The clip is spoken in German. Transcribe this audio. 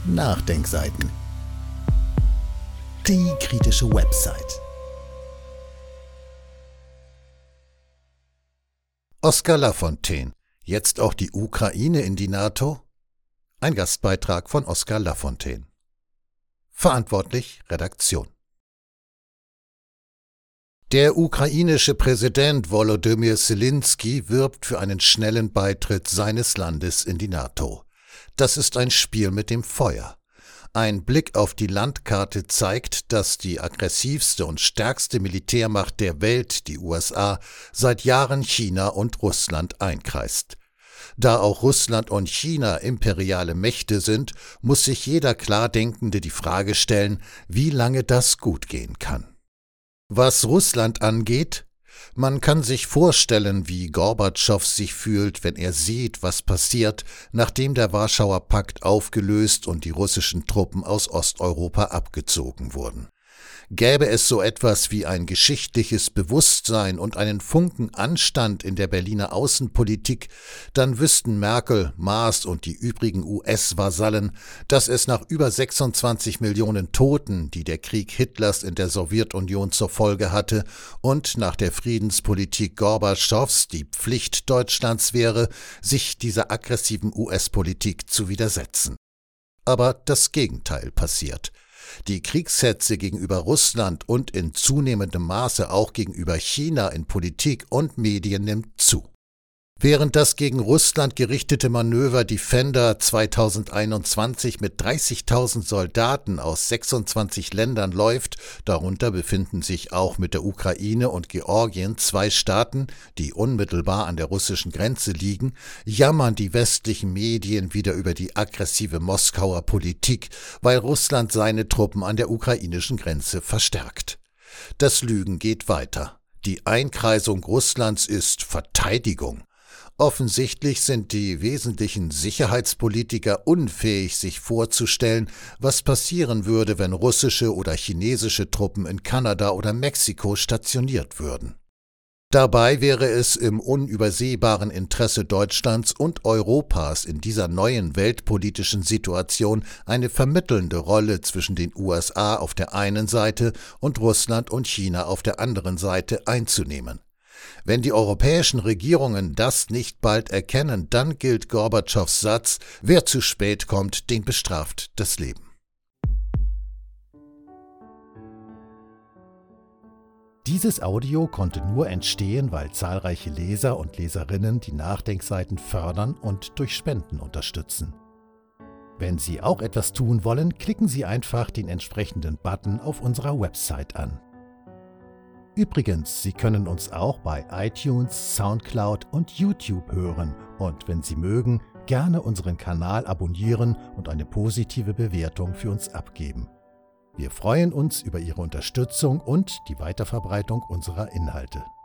Nachdenkseiten. Die kritische Website. Oskar Lafontaine. Jetzt auch die Ukraine in die NATO? Ein Gastbeitrag von Oskar Lafontaine. Verantwortlich Redaktion. Der ukrainische Präsident Volodymyr Selenskyj wirbt für einen schnellen Beitritt seines Landes in die NATO. Das ist ein Spiel mit dem Feuer. Ein Blick auf die Landkarte zeigt, dass die aggressivste und stärkste Militärmacht der Welt, die USA, seit Jahren China und Russland einkreist. Da auch Russland und China imperiale Mächte sind, muss sich jeder Klardenkende die Frage stellen, wie lange das gut gehen kann. Was Russland angeht, man kann sich vorstellen, wie Gorbatschow sich fühlt, wenn er sieht, was passiert, nachdem der Warschauer Pakt aufgelöst und die russischen Truppen aus Osteuropa abgezogen wurden. Gäbe es so etwas wie ein geschichtliches Bewusstsein und einen Funken Anstand in der Berliner Außenpolitik, dann wüssten Merkel, Maas und die übrigen US-Vasallen, dass es nach über 26 Millionen Toten, die der Krieg Hitlers in der Sowjetunion zur Folge hatte, und nach der Friedenspolitik Gorbatschows die Pflicht Deutschlands wäre, sich dieser aggressiven US-Politik zu widersetzen. Aber das Gegenteil passiert. Die Kriegshetze gegenüber Russland und in zunehmendem Maße auch gegenüber China in Politik und Medien nimmt zu. Während das gegen Russland gerichtete Manöver Defender 2021 mit 30.000 Soldaten aus 26 Ländern läuft, darunter befinden sich auch mit der Ukraine und Georgien 2 Staaten, die unmittelbar an der russischen Grenze liegen, jammern die westlichen Medien wieder über die aggressive Moskauer Politik, weil Russland seine Truppen an der ukrainischen Grenze verstärkt. Das Lügen geht weiter. Die Einkreisung Russlands ist Verteidigung. Offensichtlich sind die wesentlichen Sicherheitspolitiker unfähig, sich vorzustellen, was passieren würde, wenn russische oder chinesische Truppen in Kanada oder Mexiko stationiert würden. Dabei wäre es im unübersehbaren Interesse Deutschlands und Europas in dieser neuen weltpolitischen Situation eine vermittelnde Rolle zwischen den USA auf der einen Seite und Russland und China auf der anderen Seite einzunehmen. Wenn die europäischen Regierungen das nicht bald erkennen, dann gilt Gorbatschows Satz, wer zu spät kommt, den bestraft das Leben. Dieses Audio konnte nur entstehen, weil zahlreiche Leser und Leserinnen die Nachdenkseiten fördern und durch Spenden unterstützen. Wenn Sie auch etwas tun wollen, klicken Sie einfach den entsprechenden Button auf unserer Website an. Übrigens, Sie können uns auch bei iTunes, Soundcloud und YouTube hören und wenn Sie mögen, gerne unseren Kanal abonnieren und eine positive Bewertung für uns abgeben. Wir freuen uns über Ihre Unterstützung und die Weiterverbreitung unserer Inhalte.